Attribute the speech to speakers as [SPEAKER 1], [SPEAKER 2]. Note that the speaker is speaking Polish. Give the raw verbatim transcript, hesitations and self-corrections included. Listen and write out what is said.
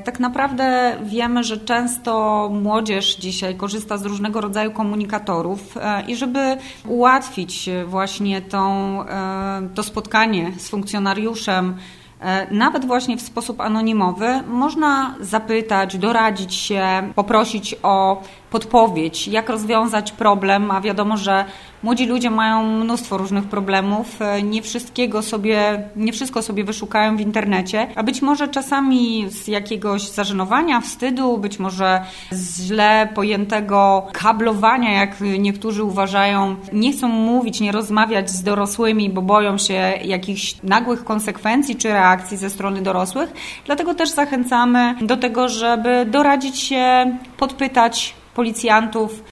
[SPEAKER 1] Tak naprawdę wiemy, że często młodzież dzisiaj korzysta z różnego rodzaju komunikatorów i żeby ułatwić właśnie tą, to spotkanie z funkcjonariuszem, nawet właśnie w sposób anonimowy, można zapytać, doradzić się, poprosić o podpowiedź, jak rozwiązać problem, a wiadomo, że młodzi ludzie mają mnóstwo różnych problemów, nie wszystkiego sobie, nie wszystko sobie wyszukają w internecie, a być może czasami z jakiegoś zażenowania, wstydu, być może z źle pojętego kablowania, jak niektórzy uważają, nie chcą mówić, nie rozmawiać z dorosłymi, bo boją się jakichś nagłych konsekwencji czy reakcji ze strony dorosłych. Dlatego też zachęcamy do tego, żeby doradzić się, podpytać policjantów,